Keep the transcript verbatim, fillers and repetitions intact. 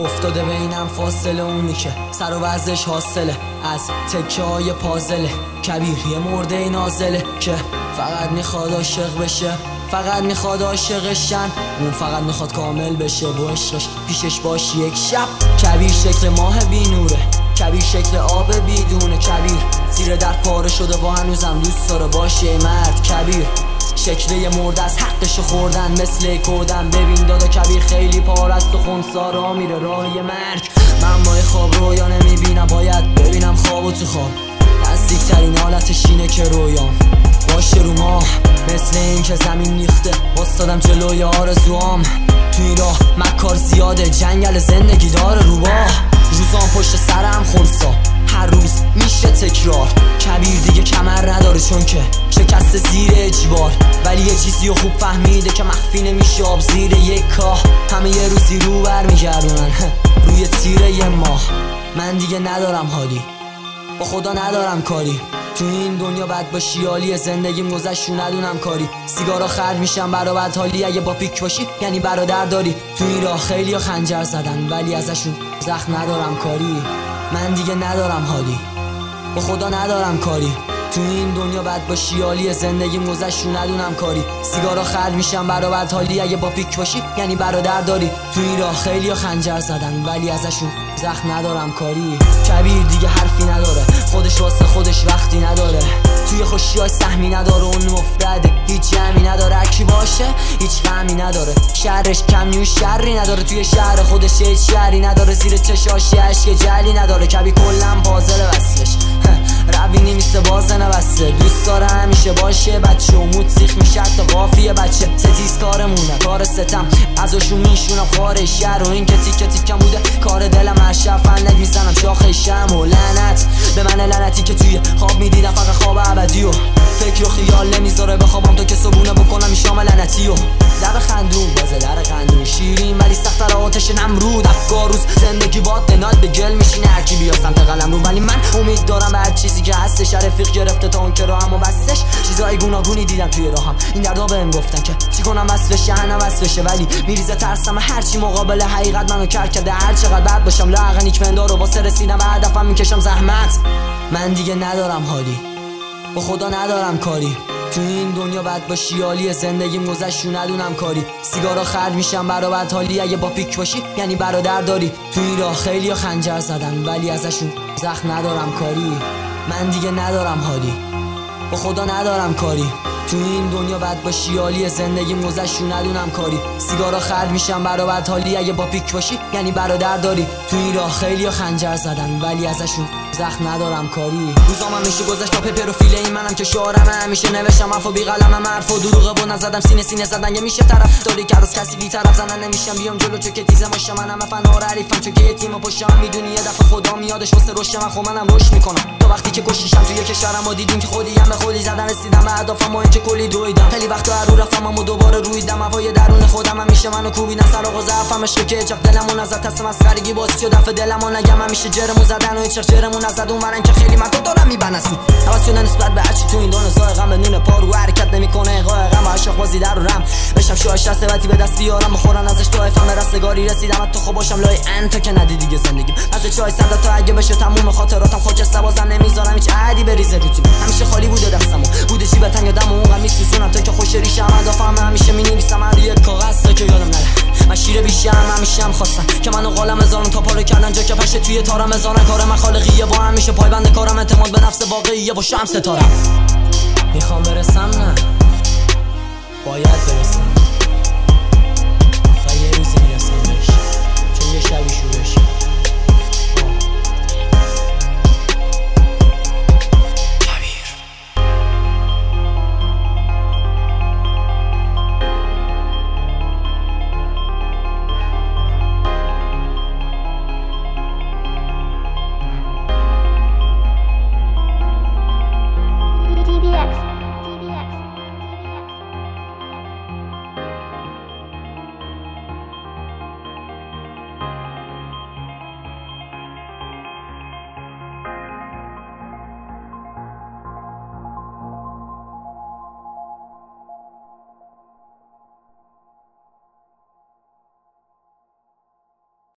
افتاده بینم فاصله، اونی که سر و وزش حاصله از تکه های پازله. کبیر یه مرده نازله که فقط میخواد عاشق بشه، فقط میخواد عاشقشن، اون فقط میخواد کامل بشه و عشقش پیشش باش یک شب. کبیر شکل ماه بی نوره، کبیر شکل آب بیدونه، کبیر زیر در پاره شده و هنوزم دوست داره باشه ای مرد. کبیر شکل یه مرده از حقشو خوردن مثل کودن. ببین دادا کبیر خیلی پارست و خونسارا میره راه مرگ. من با خواب رویا نمیبینم، باید ببینم خوابو تو خواب. نزدیکترین حالتش اینه که رویام باشه رو ماه، مثل این که زمین ریخته باستادم جلوی آرزوام. تو این راه مکار زیاده، جنگل زندگی داره روباه. روزام پشت سرم خونسا، هر روز میشه تکرار. کبیر دیگه کمر نداره چون که شکست زیر اجبار، ولی یه چیزی رو خوب فهمیده که مخفی نمیشه آب زیر یک کاه. همه یه روزی رو برمیگردونن روی تیره یه ماه. من دیگه ندارم حالی، با خدا ندارم کاری. تو این دنیا بد باشی عالیه، زندگیم گذشت رو ندونم کاری. سیگارا خرج میشم برا بد حالی، اگه با پیک باشی یعنی برادر داری. تو این راه خیلی ها خنجر زدن ولی ازشون زخم ندارم کاری. من دیگه ندارم حالی، با خدا ندارم کاری. تو این دنیا بد باشی عالیه، زندگیم گذشت رو ندونم کاری. سیگارا خرج میشم برا بد حالی، اگه با پیک باشی یعنی برادر داری. تو این راه خیلی ها خنجر زدن ولی ازشون زخم ندارم کاری. کبیر دیگه حرفی نداره، خودش واسه خودش وقتی نداره. توی خوشی‌های سهمی نداره، اون مفرده هیچ جمعی نداره. کی باشه هیچ غمی نداره، شرش کمی و شری نداره. توی شهر خودش هیچ شری نداره، زیر چشاش اشک جلی نداره. کبیر کلا پازل وصلش ربی نمیسته بازه نبسته. دوست داره همیشه باشه بچه و مود سیخ میشه تا قافیه بچه. ستیز کارمونه کار ستم، ازشون میشونم خاره شهر. و این که تیکه تیکم بوده کار دلم، هشت فندک میزنم شاخه شم. و لعنت به من لعنتی که توی خواب میدیدم فقط خواب ابدی، و فکر و خیال نمیذاره بخوابم تا که صبونه بکنم این شام لعنتی. و لب خندون بازه در خندون شیرین ولی سخت‌تر آتش نمرود. افکار روز زندگی با دنات به گل میشینه، هر کی بیا سمت قلم رو. ولی من امید دارم به هر چیزی که هستش. رفیق گرفته تا اون که راهم و بستش. چیزای گوناگونی دیدم توی راهم، این دردا بهم گفتن که چی کنم بس بشه هنم بس بشه. ولی میریزه ترسم هرچی مقابل حقیقت منو کر کرده. هر چقدر بد باشم لااقل نیکمندار و واسه رسیدم به هدفم میکشم زحمت. من دیگه ندارم حالی، با خدا ندارم کاری. تو این دنیا بد باشی عالیه، زندگیم گذشت رو ندونم کاری. سیگارا خرج میشم برا بد حالی، اگه با پیک باشی یعنی برادر داری. تو این راه خیلی ها خنجر زدن ولی ازشون زخم ندارم کاری. من دیگه ندارم حالی، با خدا ندارم کاری. تو این دنیا بد باشی عالیه، زندگیم گذشت رو ندونم کاری. سیگارا خرج میشم برا بد حالی، اگه با پیک باشی یعنی برادر داری. تو این راه خیلی ها خنجر زدن ولی ازشون زخم ندارم کاری. روزام همیشه گذشت با پپر و فیله، این منم که شعارم همیشه نوشتم حرف و بی قلمم حرف و دروغه و نزدم سینه سینه زدن. یه میشه طرف داری که از کسی بی طرف زنن نمیشم بیام جلو چون که تیزه ماشه. منم فنار حریفم چون که یه تیم پشتم میدونی یه دفعه خدا میادش واسه رشد من. خب منم رشد میکنم تا وقتی که کشیشم توی کشورم و دیدیم که خودی هم به خودی زدن. رسیدم به هدفم و این که کلی دویدم، خیلی وقتا رو رفتم اما دوباره رویدم. هوای درون خودم همیشه منو کوبیدن، سر و ضعفم عشق که چق دلمون ازت هست مسخرگی باز شد دفعه دلمو نگم. همیشه جرمون زدن و هیچ جرمون نزد اونورن که خیلی من تو دارم میبنن سود. حواس شدن نسبت به هرچی تو این دنیا سای غم نون پارو حرکت نمیکنه. قای غم عاشق بازی در رو رم بشم شو شسته وقتی به دست بیارم بخورن ازش تو فهم رستگاری رسیدم. تو خب باشم لای انت که ندی دیگه زندگی از چای صد تا اگه بشه تموم خاطراتم خاک سبازم نمیذارم هیچ عادی بریزه روتین. همیشه خالی بوده دستمو بوده چی بتنگ دمو اون میسوزونم تا که خوش ریشم هدفم همیشه مینویسم روی یک کاغذ تا که یادم نره. من شیر بیشم همیشه هم خواستن که منو قالم هزارم تا پاره کردن جا که پشه توی تارم هزارن. کار من خالقیه با همیشه پایبند کارم، اعتماد به نفس واقعیه با شمس ستارم. میخوام برسم نه باید برسم.